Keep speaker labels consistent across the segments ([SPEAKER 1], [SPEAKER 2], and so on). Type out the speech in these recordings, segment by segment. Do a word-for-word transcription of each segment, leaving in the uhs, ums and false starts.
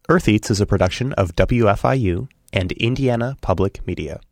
[SPEAKER 1] Earth Eats is a production of W F I U and Indiana Public Media.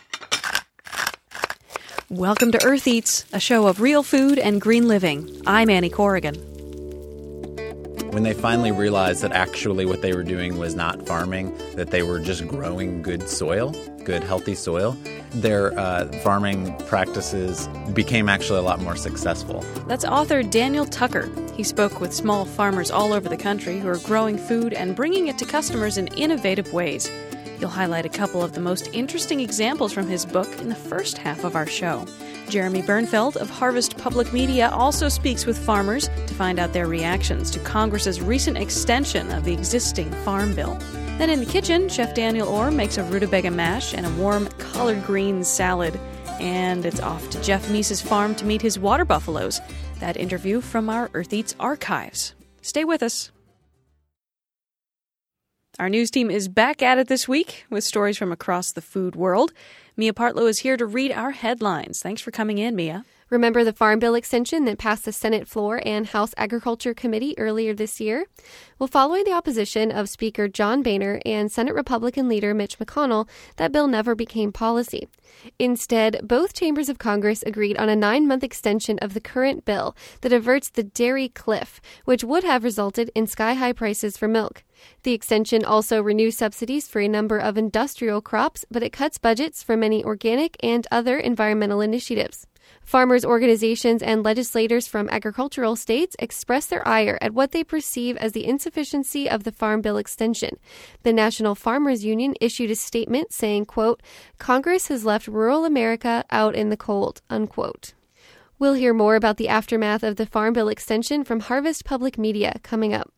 [SPEAKER 2] Welcome to Earth Eats, a show of real food and green living. I'm Annie Corrigan.
[SPEAKER 3] When they finally realized that actually what they were doing was not farming, that they were just growing good soil, good healthy soil, their uh, farming practices became actually a lot more successful.
[SPEAKER 2] That's author Daniel Tucker. He spoke with small farmers all over the country who are growing food and bringing it to customers in innovative ways. You'll highlight a couple of the most interesting examples from his book in the first half of our show. Jeremy Bernfeld of Harvest Public Media also speaks with farmers to find out their reactions to Congress's recent extension of the existing Farm Bill. Then in the kitchen, Chef Daniel Orr makes a rutabaga mash and a warm collard greens salad. And it's off to Jeff Meese's farm to meet his water buffaloes. That interview from our Earth Eats archives. Stay with us. Our news team is back at it this week with stories from across the food world. Mia Partlow is here to read our headlines. Thanks for coming in, Mia.
[SPEAKER 4] Remember the Farm Bill extension that passed the Senate floor and House Agriculture Committee earlier this year? Well, following the opposition of Speaker John Boehner and Senate Republican leader Mitch McConnell, that bill never became policy. Instead, both chambers of Congress agreed on a nine-month extension of the current bill that averts the dairy cliff, which would have resulted in sky-high prices for milk. The extension also renews subsidies for a number of industrial crops, but it cuts budgets for many organic and other environmental initiatives. Farmers' organizations and legislators from agricultural states express their ire at what they perceive as the insufficiency of the Farm Bill extension. The National Farmers Union issued a statement saying, quote, "Congress has left rural America out in the cold," unquote. We'll hear more about the aftermath of the Farm Bill extension from Harvest Public Media coming up.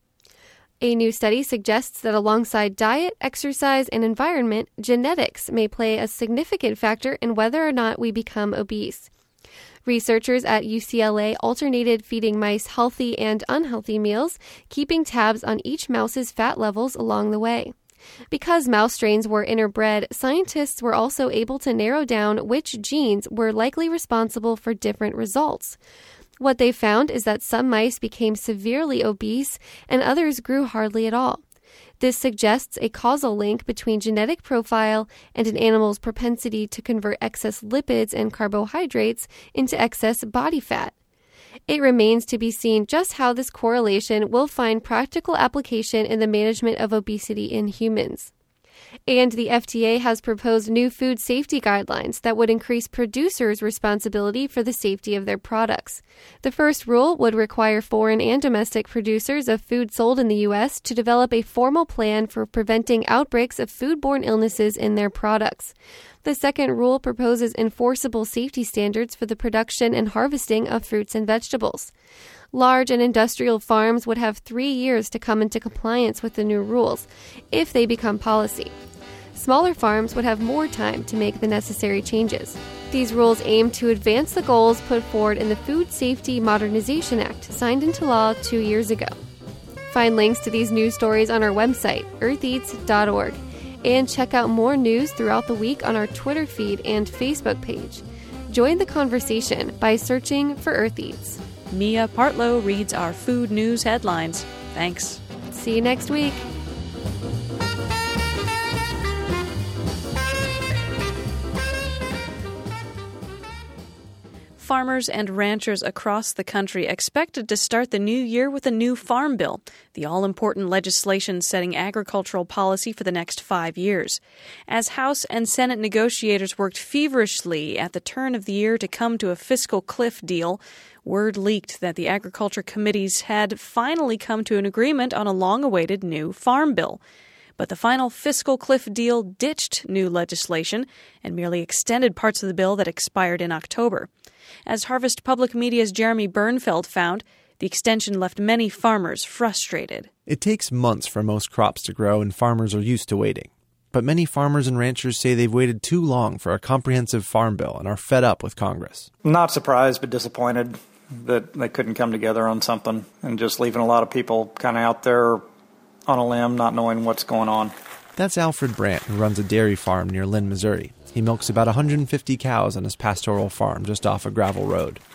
[SPEAKER 4] A new study suggests that alongside diet, exercise, and environment, genetics may play a significant factor in whether or not we become obese. Researchers at U C L A alternated feeding mice healthy and unhealthy meals, keeping tabs on each mouse's fat levels along the way. Because mouse strains were interbred, scientists were also able to narrow down which genes were likely responsible for different results. What they found is that some mice became severely obese and others grew hardly at all. This suggests a causal link between genetic profile and an animal's propensity to convert excess lipids and carbohydrates into excess body fat. It remains to be seen just how this correlation will find practical application in the management of obesity in humans. And the F D A has proposed new food safety guidelines that would increase producers' responsibility for the safety of their products. The first rule would require foreign and domestic producers of food sold in the U S to develop a formal plan for preventing outbreaks of foodborne illnesses in their products. The second rule proposes enforceable safety standards for the production and harvesting of fruits and vegetables. Large and industrial farms would have three years to come into compliance with the new rules, if they become policy. Smaller farms would have more time to make the necessary changes. These rules aim to advance the goals put forward in the Food Safety Modernization Act, signed into law two years ago. Find links to these news stories on our website, earth eats dot org, and check out more news throughout the week on our Twitter feed and Facebook page. Join the conversation by searching for Earth Eats.
[SPEAKER 2] Mia Partlow reads our food news headlines. Thanks.
[SPEAKER 4] See you next week.
[SPEAKER 2] Farmers and ranchers across the country expected to start the new year with a new farm bill, the all-important legislation setting agricultural policy for the next five years. As House and Senate negotiators worked feverishly at the turn of the year to come to a fiscal cliff deal, word leaked that the agriculture committees had finally come to an agreement on a long-awaited new farm bill. But the final fiscal cliff deal ditched new legislation and merely extended parts of the bill that expired in October. As Harvest Public Media's Jeremy Bernfeld found, the extension left many farmers frustrated.
[SPEAKER 5] It takes months for most crops to grow, and farmers are used to waiting. But many farmers and ranchers say they've waited too long for a comprehensive farm bill and are fed up with Congress.
[SPEAKER 6] Not surprised, but disappointed that they couldn't come together on something, and just leaving a lot of people kind of out there on a limb, not knowing what's going on.
[SPEAKER 5] That's Alfred Brandt, who runs a dairy farm near Lynn, Missouri. He milks about one hundred fifty cows on his pastoral farm just off a gravel road.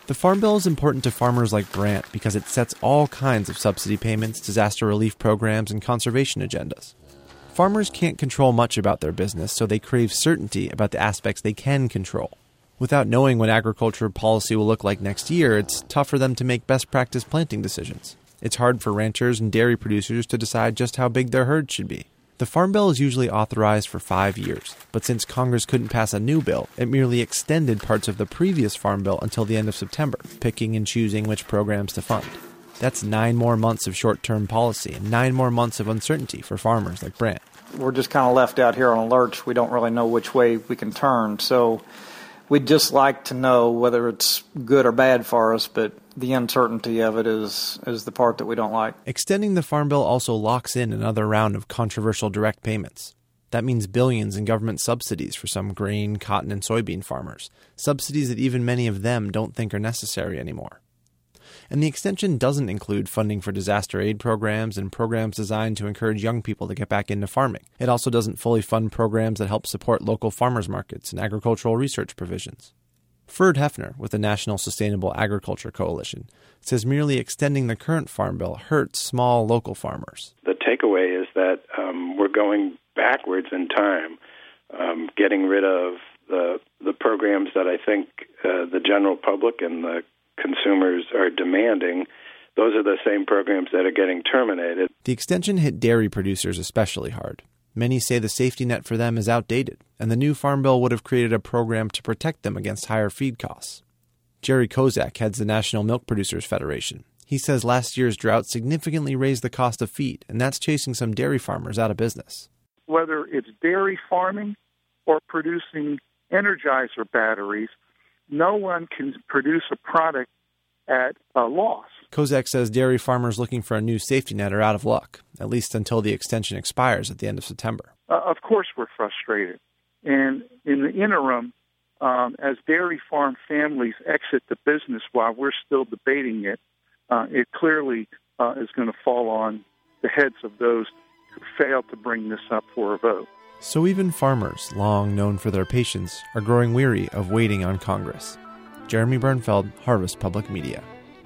[SPEAKER 5] The Farm Bill is important to farmers like Brant because it sets all kinds of subsidy payments, disaster relief programs, and conservation agendas. Farmers can't control much about their business, so they crave certainty about the aspects they can control. Without knowing what agriculture policy will look like next year, it's tough for them to make best practice planting decisions. It's hard for ranchers and dairy producers to decide just how big their herd should be. The Farm Bill is usually authorized for five years, but since Congress couldn't pass a new bill, it merely extended parts of the previous Farm Bill until the end of September, picking and choosing which programs to fund. That's nine more months of short-term policy and nine more months of uncertainty for farmers like Brant.
[SPEAKER 6] We're just kind of left out here on a lurch. We don't really know which way we can turn, so we'd just like to know whether it's good or bad for us, but the uncertainty of it is is the part that we don't like.
[SPEAKER 5] Extending the Farm Bill also locks in another round of controversial direct payments. That means billions in government subsidies for some grain, cotton, and soybean farmers, subsidies that even many of them don't think are necessary anymore. And the extension doesn't include funding for disaster aid programs and programs designed to encourage young people to get back into farming. It also doesn't fully fund programs that help support local farmers markets and agricultural research provisions. Ferd Hefner, with the National Sustainable Agriculture Coalition, says merely extending the current Farm Bill hurts small local farmers.
[SPEAKER 7] The takeaway is that um, we're going backwards in time, um, getting rid of the the programs that I think uh, the general public and the consumers are demanding. Those are the same programs that are getting terminated.
[SPEAKER 5] The extension hit dairy producers especially hard. Many say the safety net for them is outdated, and the new Farm Bill would have created a program to protect them against higher feed costs. Jerry Kozak heads the National Milk Producers Federation. He says last year's drought significantly raised the cost of feed, and that's chasing some dairy farmers out of business.
[SPEAKER 8] Whether it's dairy farming or producing Energizer batteries, no one can produce a product at a loss.
[SPEAKER 5] Kozak says dairy farmers looking for a new safety net are out of luck, at least until the extension expires at the end of September.
[SPEAKER 8] Uh, of course we're frustrated. And in the interim, um, as dairy farm families exit the business while we're still debating it, uh, it clearly uh, is going to fall on the heads of those who failed to bring this up for a vote.
[SPEAKER 5] So even farmers, long known for their patience, are growing weary of waiting on Congress. Jeremy Bernfeld, Harvest Public Media.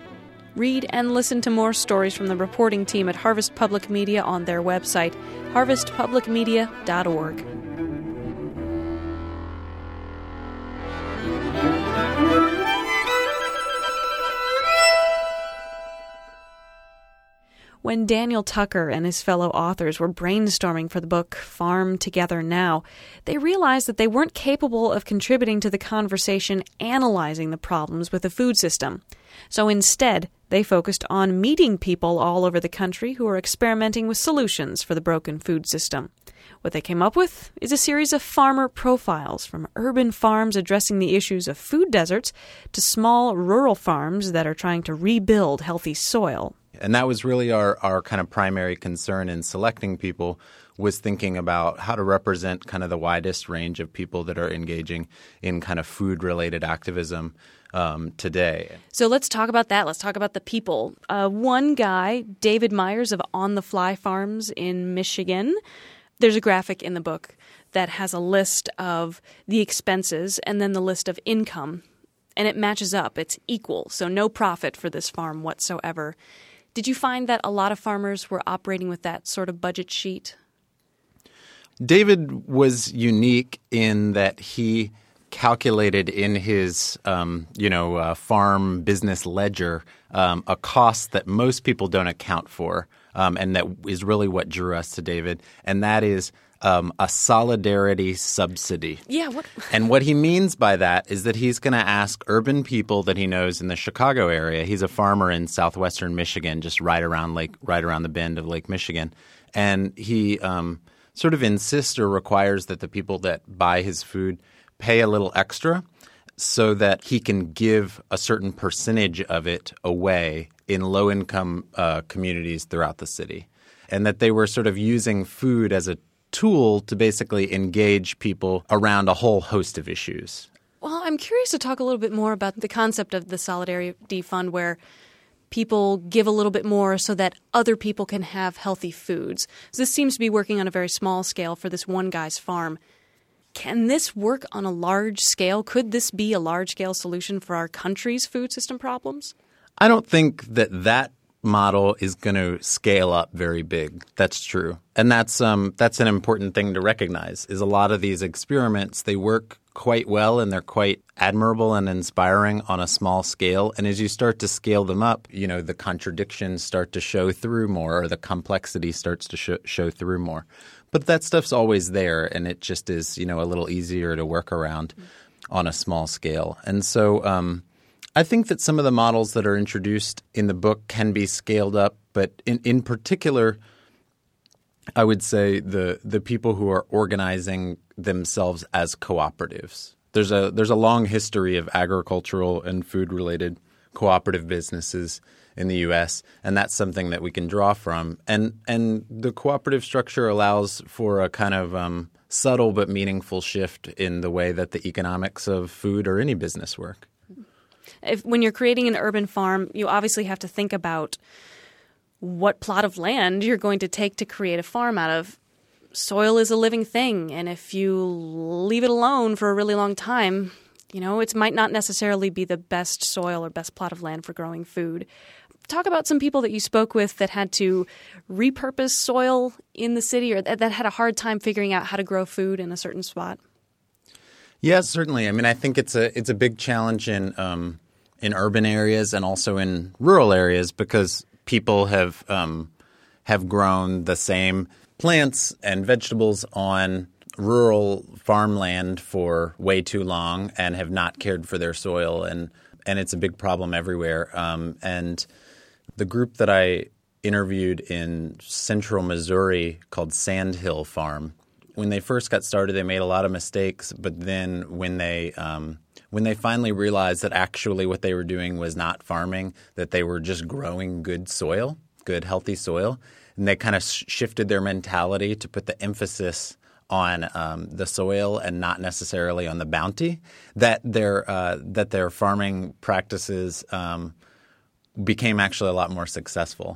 [SPEAKER 2] Read and listen to more stories from the reporting team at Harvest Public Media on their website, harvest public media dot org. When Daniel Tucker and his fellow authors were brainstorming for the book Farm Together Now, they realized that they weren't capable of contributing to the conversation analyzing the problems with the food system. So instead, they focused on meeting people all over the country who are experimenting with solutions for the broken food system. What they came up with is a series of farmer profiles, from urban farms addressing the issues of food deserts to small rural farms that are trying to rebuild healthy soil.
[SPEAKER 3] And that was really our, our kind of primary concern in selecting people, was thinking about how to represent kind of the widest range of people that are engaging in kind of food-related activism um, today.
[SPEAKER 2] So let's talk about that. Let's talk about the people. Uh, one guy, David Myers of On the Fly Farms in Michigan. There's a graphic in the book that has a list of the expenses and then the list of income, and it matches up. It's equal, so no profit for this farm whatsoever. Did you find that a lot of farmers were operating with that sort of budget sheet?
[SPEAKER 3] David was unique in that he calculated in his, um, you know, uh, farm business ledger um, a cost that most people don't account for, um, and that is really what drew us to David, and that is um, a solidarity subsidy.
[SPEAKER 2] Yeah. What?
[SPEAKER 3] And what he means by that is that he's going to ask urban people that he knows in the Chicago area. He's a farmer in southwestern Michigan, just right around Lake, right around the bend of Lake Michigan, and he um, sort of insists or requires that the people that buy his food pay a little extra so that he can give a certain percentage of it away in low-income uh, communities throughout the city, and that they were sort of using food as a tool to basically engage people around a whole host of issues.
[SPEAKER 2] Well, I'm curious to talk a little bit more about the concept of the Solidarity Fund, where people give a little bit more so that other people can have healthy foods. So this seems to be working on a very small scale for this one guy's farm. Can this work on a large scale? Could this be a large-scale solution for our country's food system problems?
[SPEAKER 3] I don't think that that model is going to scale up very big. That's true. And that's um, that's an important thing to recognize, is a lot of these experiments, they work quite well and they're quite admirable and inspiring on a small scale. And as you start to scale them up, you know, the contradictions start to show through more, or the complexity starts to sh- show through more. But that stuff's always there, and it just is, you know, a little easier to work around on a small scale. And so um, I think that some of the models that are introduced in the book can be scaled up, but in, in particular, I would say the the people who are organizing themselves as cooperatives. There's a there's a long history of agricultural and food-related cooperative businesses in the U S, and that's something that we can draw from. And and the cooperative structure allows for a kind of um, subtle but meaningful shift in the way that the economics of food or any business work.
[SPEAKER 2] If, when you're creating an urban farm, you obviously have to think about what plot of land you're going to take to create a farm out of. Soil is a living thing, and if you leave it alone for a really long time, you know, it might not necessarily be the best soil or best plot of land for growing food. Talk about some people that you spoke with that had to repurpose soil in the city, or that had a hard time figuring out how to grow food in a certain spot.
[SPEAKER 3] Yes, certainly. I mean, I think it's a it's a big challenge in um, in urban areas and also in rural areas, because people have um, have grown the same plants and vegetables on rural farmland for way too long and have not cared for their soil, and and it's a big problem everywhere. Um, and the group that I interviewed in central Missouri called Sandhill Farm, when they first got started, they made a lot of mistakes. But then when they um, when they finally realized that actually what they were doing was not farming, that they were just growing good soil, good healthy soil, and they kind of sh- shifted their mentality to put the emphasis on um, the soil and not necessarily on the bounty, that their uh, that their farming practices um, became actually a lot more successful.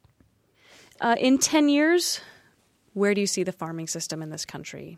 [SPEAKER 2] Uh, in ten years, where do you see the farming system in this country?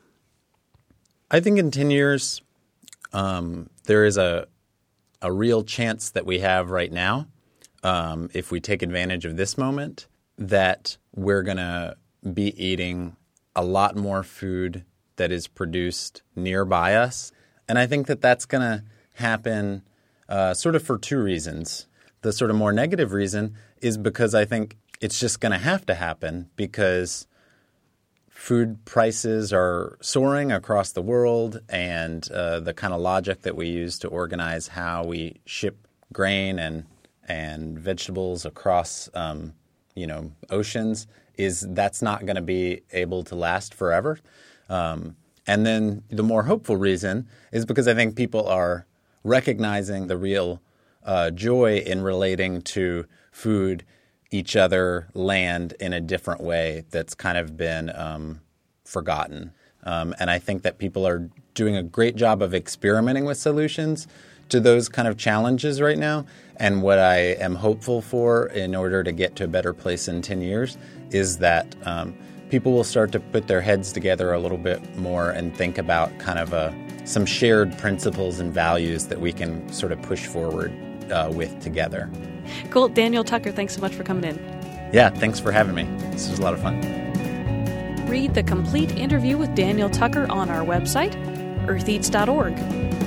[SPEAKER 3] I think in ten years, um, there is a a real chance that we have right now, um, if we take advantage of this moment, that we're going to be eating a lot more food that is produced nearby us. And I think that that's going to happen uh, sort of for two reasons. The sort of more negative reason is because I think it's just going to have to happen, because food prices are soaring across the world, and uh, the kind of logic that we use to organize how we ship grain and and vegetables across um, you know oceans is that's not going to be able to last forever. Um, and then the more hopeful reason is because I think people are recognizing the real uh, joy in relating to food, each other, land in a different way that's kind of been um, forgotten. Um, and I think that people are doing a great job of experimenting with solutions to those kind of challenges right now. And what I am hopeful for in order to get to a better place in ten years is that um, people will start to put their heads together a little bit more and think about kind of a, some shared principles and values that we can sort of push forward uh, with together.
[SPEAKER 2] Cool. Daniel Tucker, thanks so much for coming in.
[SPEAKER 3] Yeah, thanks for having me. This was a lot of fun.
[SPEAKER 2] Read the complete interview with Daniel Tucker on our website, earth eats dot org.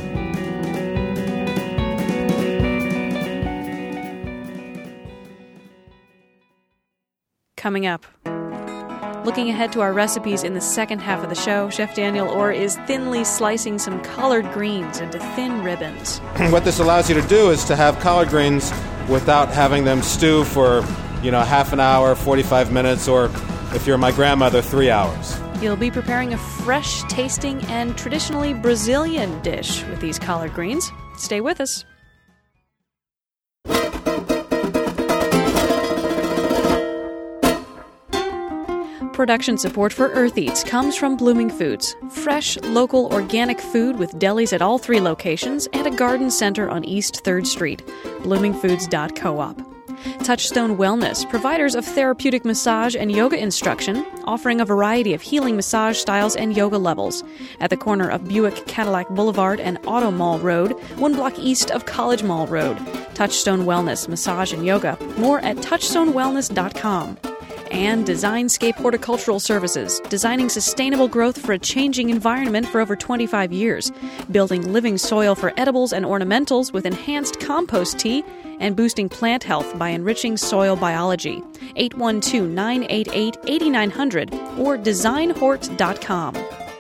[SPEAKER 2] Coming up, looking ahead to our recipes in the second half of the show, Chef Daniel Orr is thinly slicing some collard greens into thin ribbons.
[SPEAKER 9] What this allows you to do is to have collard greens without having them stew for, you know, half an hour, forty-five minutes, or if you're my grandmother, three hours.
[SPEAKER 2] You'll be preparing a fresh tasting and traditionally Brazilian dish with these collard greens. Stay with us. Production support for Earth Eats comes from Blooming Foods, fresh, local, organic food with delis at all three locations and a garden center on East third Street, blooming foods dot coop. Touchstone Wellness, providers of therapeutic massage and yoga instruction, offering a variety of healing massage styles and yoga levels. At the corner of Buick Cadillac Boulevard and Auto Mall Road, one block east of College Mall Road. Touchstone Wellness, massage and yoga. More at touchstone wellness dot com. And Designscape Horticultural Services, designing sustainable growth for a changing environment for over twenty-five years, building living soil for edibles and ornamentals with enhanced compost tea, and boosting plant health by enriching soil biology. eight one two, nine eight eight, eight nine zero zero or design hort dot com.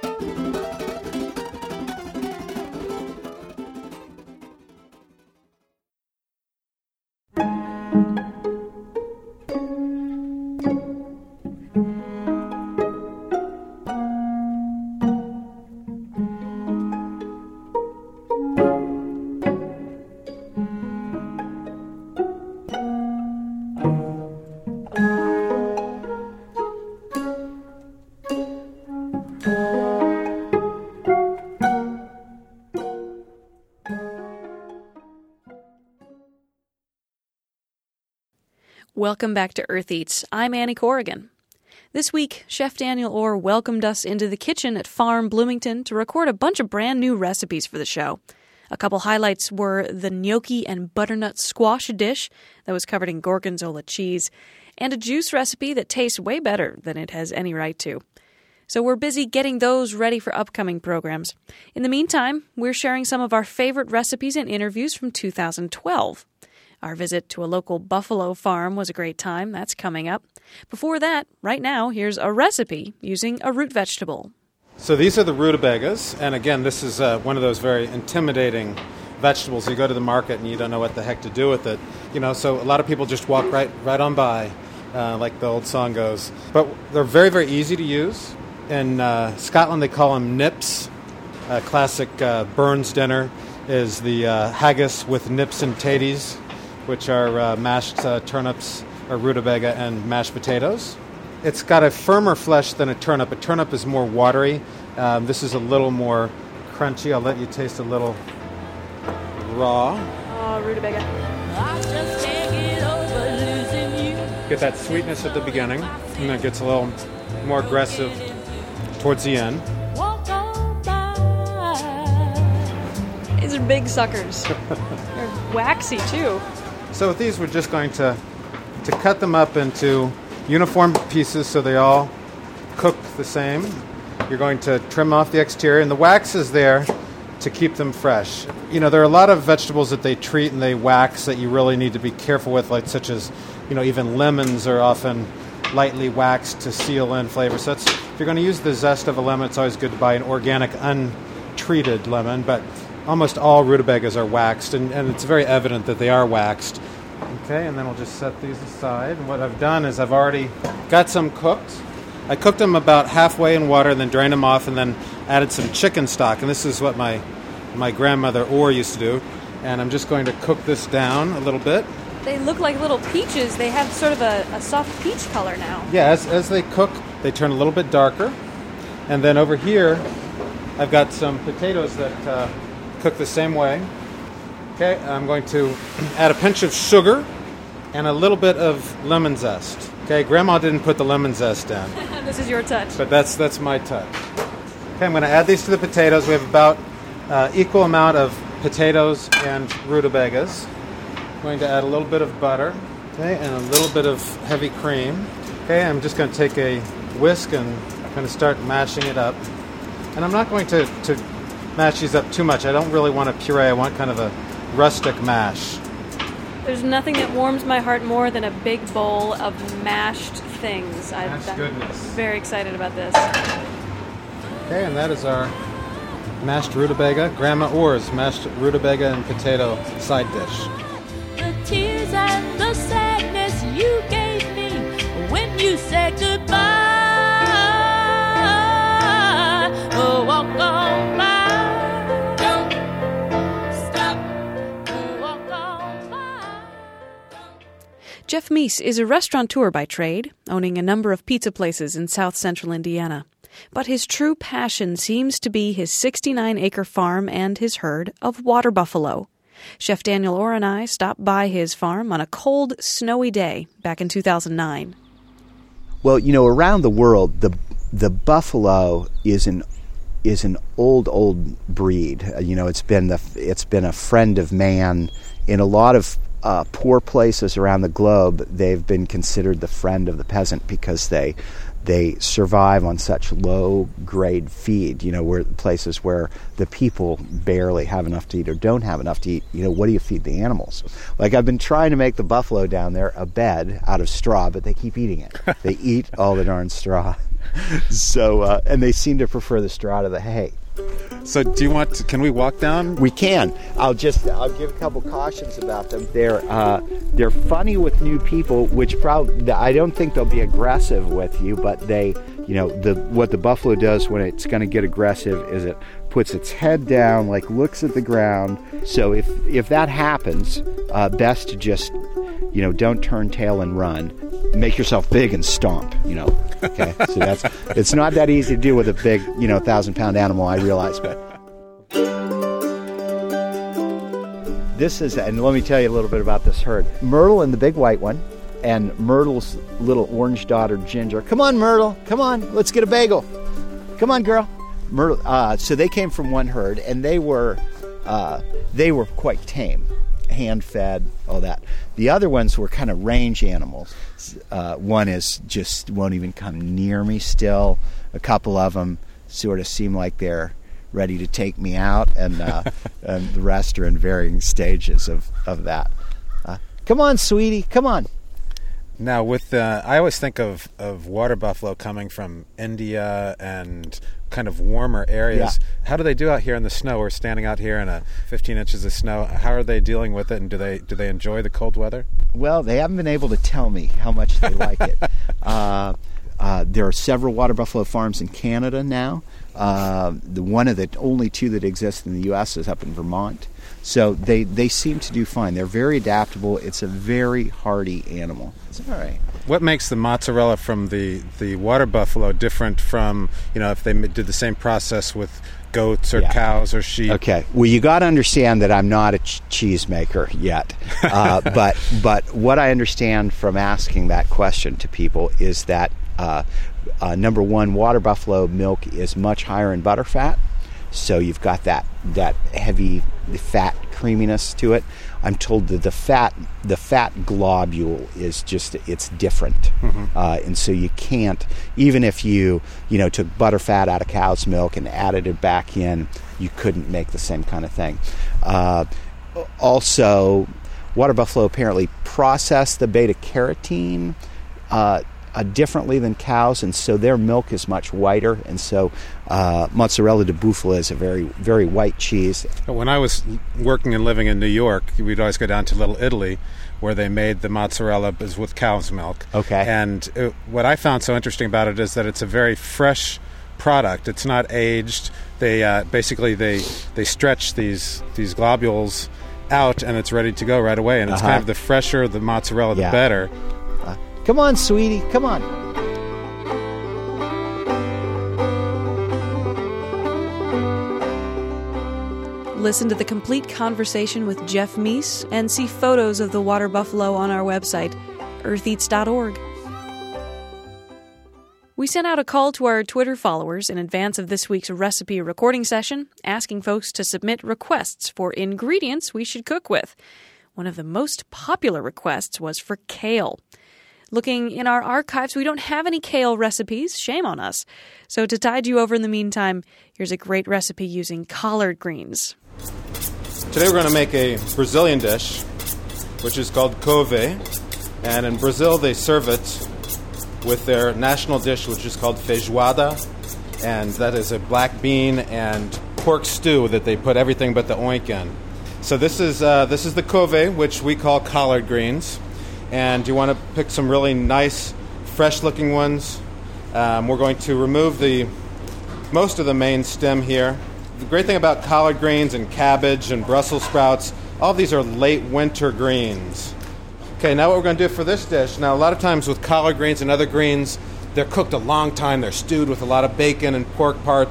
[SPEAKER 2] Welcome back to Earth Eats. I'm Annie Corrigan. This week, Chef Daniel Orr welcomed us into the kitchen at Farm Bloomington to record a bunch of brand new recipes for the show. A couple highlights were the gnocchi and butternut squash dish that was covered in gorgonzola cheese, and a juice recipe that tastes way better than it has any right to. So we're busy getting those ready for upcoming programs. In the meantime, we're sharing some of our favorite recipes and interviews from two thousand twelve. Our visit to a local buffalo farm was a great time. That's coming up. Before that, right now, here's a recipe using a root vegetable.
[SPEAKER 9] So these are the rutabagas, and again, this is uh, one of those very intimidating vegetables. You go to the market and you don't know what the heck to do with it. You know, so a lot of people just walk right right on by, uh, like the old song goes. But they're very, very easy to use. In uh, Scotland, they call them nips. A classic uh, Burns dinner is the uh, haggis with nips and taties, which are uh, mashed uh, turnips or rutabaga and mashed potatoes. It's got a firmer flesh than a turnip. A turnip is more watery. Um, this is a little more crunchy. I'll let you taste a little raw.
[SPEAKER 2] Oh, rutabaga.
[SPEAKER 9] Get that sweetness at the beginning, and then it gets a little more aggressive towards the end.
[SPEAKER 2] These are big suckers. They're waxy, too.
[SPEAKER 9] So with these, we're just going to to cut them up into uniform pieces so they all cook the same. You're going to trim off the exterior, and the wax is there to keep them fresh. You know, there are a lot of vegetables that they treat and they wax that you really need to be careful with, like such as, you know, even lemons are often lightly waxed to seal in flavor. So that's, if you're going to use the zest of a lemon, it's always good to buy an organic, untreated lemon, but almost all rutabagas are waxed, and, and it's very evident that they are waxed. Okay, and then we'll just set these aside. And what I've done is I've already got some cooked. I cooked them about halfway in water and then drained them off and then added some chicken stock. And this is what my my grandmother Orr used to do. And I'm just going to cook this down a little bit.
[SPEAKER 2] They look like little peaches. They have sort of a, a soft peach color now.
[SPEAKER 9] Yeah, as, as they cook, they turn a little bit darker. And then over here, I've got some potatoes that uh, cook the same way. Okay, I'm going to add a pinch of sugar and a little bit of lemon zest. Okay, Grandma didn't put the lemon zest in.
[SPEAKER 2] This is your touch.
[SPEAKER 9] But that's that's my touch. Okay, I'm going to add these to the potatoes. We have about uh, equal amount of potatoes and rutabagas. I'm going to add a little bit of butter, okay, and a little bit of heavy cream. Okay, I'm just going to take a whisk and I'm going to start mashing it up. And I'm not going to, to mash these up too much. I don't really want a puree. I want kind of a rustic mash.
[SPEAKER 2] There's nothing that warms my heart more than a big bowl of mashed things.
[SPEAKER 9] Mashed
[SPEAKER 2] I'm
[SPEAKER 9] goodness.
[SPEAKER 2] Very excited about this.
[SPEAKER 9] Okay, and that is our mashed rutabaga, Grandma Orr's mashed rutabaga and potato side dish.
[SPEAKER 10] The tears and the sadness you gave me when you said goodbye. Oh, walk on by.
[SPEAKER 2] Jeff Meese is a restaurateur by trade, owning a number of pizza places in south central Indiana. But his true passion seems to be his sixty-nine acre farm and his herd of water buffalo. Chef Daniel Orr and I stopped by his farm on a cold, snowy day back in two thousand nine.
[SPEAKER 11] Well, you know, around the world, the the buffalo is an is an old, old breed. Uh, you know, it's been the it's been a friend of man in a lot of uh, poor places around the globe. They've been considered the friend of the peasant because they they survive on such low grade feed. You know, where places where the people barely have enough to eat or don't have enough to eat. You know, what do you feed the animals? Like, I've been trying to make the buffalo down there a bed out of straw, but they keep eating it. They eat all the darn straw. So, uh, and they seem to prefer the straw to the hay.
[SPEAKER 9] So do you want to, can we walk down?
[SPEAKER 11] We can. I'll just, I'll give a couple cautions about them. They're, uh, they're funny with new people, which probably, I don't think they'll be aggressive with you, but they, you know, the, what the buffalo does when it's going to get aggressive is it puts its head down, like looks at the ground. So if, if that happens, uh, best to just, you know, don't turn tail and run. Make yourself big and stomp, you know. Okay, so that's, it's not that easy to do with a big, you know, thousand pound animal, I realize, but this is, and let me tell you a little bit about this herd. Myrtle and the big white one, and Myrtle's little orange daughter, Ginger. Come on, Myrtle, come on, let's get a bagel. Come on, girl. Myrtle, uh, so they came from one herd, and they were, uh, they were quite tame. Hand-fed, all that. The other ones were kind of range animals. Uh, one is just won't even come near me still. A couple of them sort of seem like they're ready to take me out, and, uh, and the rest are in varying stages of, of that. Uh, come on, sweetie, come on.
[SPEAKER 9] Now, with uh, I always think of, of water buffalo coming from India and kind of warmer areas. Yeah. How do they do out here in the snow? We're standing out here in a fifteen inches of snow. How are they dealing with it, and do they do they enjoy the cold weather?
[SPEAKER 11] Well, they haven't been able to tell me how much they like it. Uh, uh, there are several water buffalo farms in Canada now. Uh, the one of the only two that exist in the U S is up in Vermont. So they, they seem to do fine. They're very adaptable. It's a very hardy animal. It's all right.
[SPEAKER 9] What makes the mozzarella from the, the water buffalo different from, you know, if they did the same process with goats or yeah. cows or sheep?
[SPEAKER 11] Okay. Well, you got to understand that I'm not a ch- cheese maker yet. Uh, but but what I understand from asking that question to people is that, uh, uh, number one, water buffalo milk is much higher in butter fat. So you've got that that heavy fat creaminess to it. I'm told that the fat the fat globule is just it's different, mm-hmm. uh, and so you can't, even if you you know took butter fat out of cow's milk and added it back in, you couldn't make the same kind of thing. Uh, also, water buffalo apparently process the beta carotene Uh, Uh, differently than cows, and so their milk is much whiter, and so uh, mozzarella di bufala is a very, very white cheese.
[SPEAKER 9] When I was working and living in New York, we'd always go down to Little Italy, where they made the mozzarella with cow's milk.
[SPEAKER 11] Okay.
[SPEAKER 9] And it, what I found so interesting about it is that it's a very fresh product. It's not aged. They uh, basically they they stretch these these globules out, and it's ready to go right away. And it's uh-huh. kind of the fresher the mozzarella, the
[SPEAKER 11] yeah.
[SPEAKER 9] better.
[SPEAKER 11] Come on, sweetie, come on.
[SPEAKER 2] Listen to the complete conversation with Jeff Meese and see photos of the water buffalo on our website, earth eats dot org. We sent out a call to our Twitter followers in advance of this week's recipe recording session, asking folks to submit requests for ingredients we should cook with. One of the most popular requests was for kale. Looking in our archives, we don't have any kale recipes. Shame on us. So to tide you over in the meantime, here's a great recipe using collard greens.
[SPEAKER 9] Today we're going to make a Brazilian dish, which is called couve. And in Brazil, they serve it with their national dish, which is called feijoada. And that is a black bean and pork stew that they put everything but the oink in. So this is uh, this is the couve, which we call collard greens. And you want to pick some really nice, fresh-looking ones. Um, we're going to remove the most of the main stem here. The great thing about collard greens and cabbage and Brussels sprouts, all of these are late winter greens. Okay, now what we're going to do for this dish. Now, a lot of times with collard greens and other greens, they're cooked a long time. They're stewed with a lot of bacon and pork parts.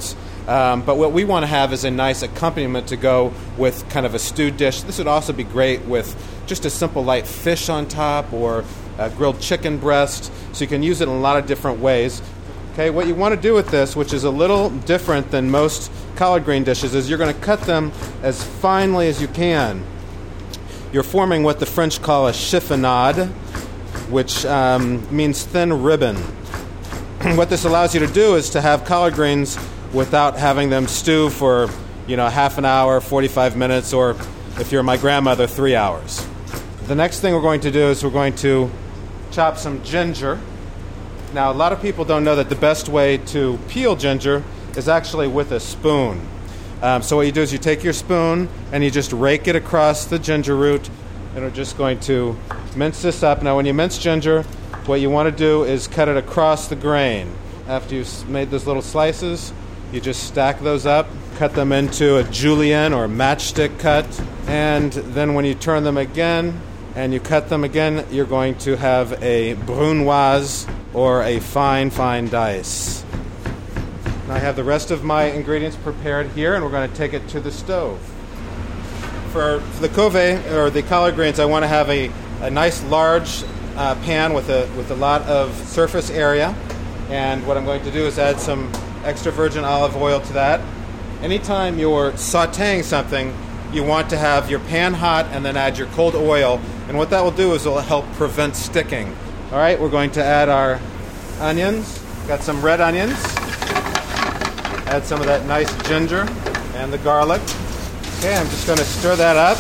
[SPEAKER 9] Um, but what we want to have is a nice accompaniment to go with kind of a stewed dish. This would also be great with just a simple light fish on top or a grilled chicken breast. So you can use it in a lot of different ways. Okay, what you want to do with this, which is a little different than most collard green dishes, is you're going to cut them as finely as you can. You're forming what the French call a chiffonade, which um, means thin ribbon. What this allows you to do is to have collard greens without having them stew for, you know, half an hour, forty-five minutes, or if you're my grandmother, three hours. The next thing we're going to do is we're going to chop some ginger. Now, a lot of people don't know that the best way to peel ginger is actually with a spoon. Um, so what you do is you take your spoon and you just rake it across the ginger root, and we're just going to mince this up. Now, when you mince ginger, what you want to do is cut it across the grain. After you've made those little slices, you just stack those up, cut them into a julienne or matchstick cut, and then when you turn them again and you cut them again, you're going to have a brunoise or a fine, fine dice. Now I have the rest of my ingredients prepared here, and we're going to take it to the stove. For, for the couvé, or the collard greens, I want to have a, a nice large uh, pan with a, with a lot of surface area. And what I'm going to do is add some extra virgin olive oil to that. Anytime you're sautéing something, you want to have your pan hot and then add your cold oil. And what that will do is it will help prevent sticking. All right, we're going to add our onions. Got some red onions. Add some of that nice ginger and the garlic. Okay, I'm just going to stir that up.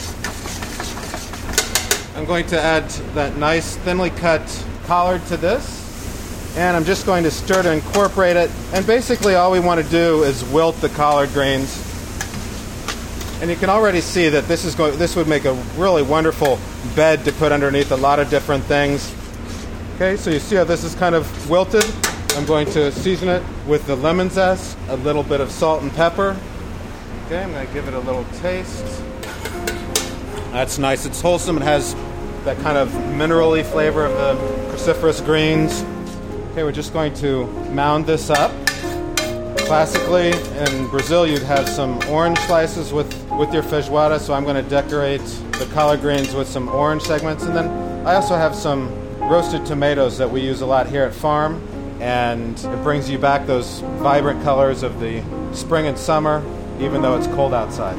[SPEAKER 9] I'm going to add that nice thinly cut collard to this. And I'm just going to stir to incorporate it. And basically all we want to do is wilt the collard greens. And you can already see that this is going, this would make a really wonderful bed to put underneath a lot of different things. Okay, so you see how this is kind of wilted. I'm going to season it with the lemon zest, a little bit of salt and pepper. Okay, I'm going to give it a little taste. That's nice. It's wholesome. It has that kind of minerally flavor of the cruciferous greens. Okay, we're just going to mound this up. Classically, in Brazil, you'd have some orange slices with, with your feijoada, so I'm going to decorate the collard greens with some orange segments. And then I also have some roasted tomatoes that we use a lot here at Farm, and it brings you back those vibrant colors of the spring and summer, even though it's cold outside.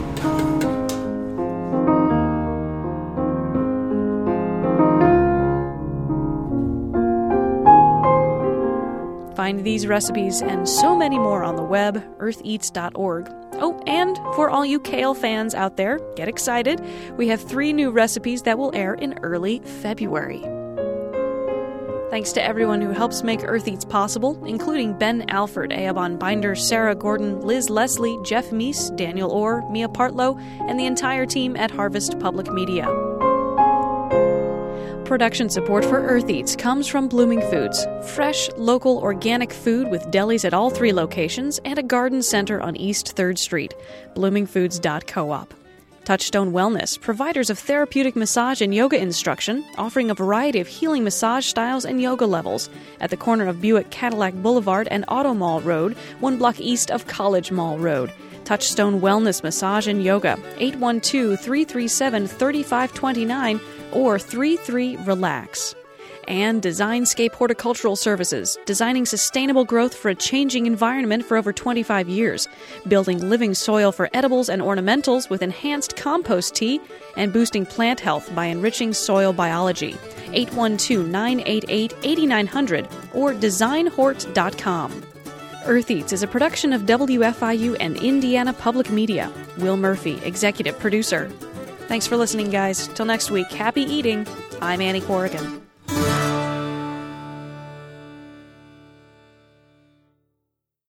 [SPEAKER 2] Find these recipes and so many more on the web, earth eats dot org. Oh, and for all you kale fans out there, get excited. We have three new recipes that will air in early February. Thanks to everyone who helps make Earth Eats possible, including Ben Alford, Eoban Binder, Sarah Gordon, Liz Leslie, Jeff Meese, Daniel Orr, Mia Partlow, and the entire team at Harvest Public Media. Production support for Earth Eats comes from Blooming Foods, fresh, local, organic food with delis at all three locations and a garden center on East third Street, blooming foods dot coop. Touchstone Wellness, providers of therapeutic massage and yoga instruction, offering a variety of healing massage styles and yoga levels at the corner of Buick Cadillac Boulevard and Auto Mall Road, one block east of College Mall Road. Touchstone Wellness Massage and Yoga, eight one two, three three seven, three five two nine or three three relax. And Designscape Horticultural Services, designing sustainable growth for a changing environment for over twenty-five years, building living soil for edibles and ornamentals with enhanced compost tea, and boosting plant health by enriching soil biology. eight one two, nine eight eight, eight nine zero zero or design hort dot com. Earth Eats is a production of W F I U and Indiana Public Media. Will Murphy, executive producer. Thanks for listening, guys. Till next week, happy eating. I'm Annie Corrigan.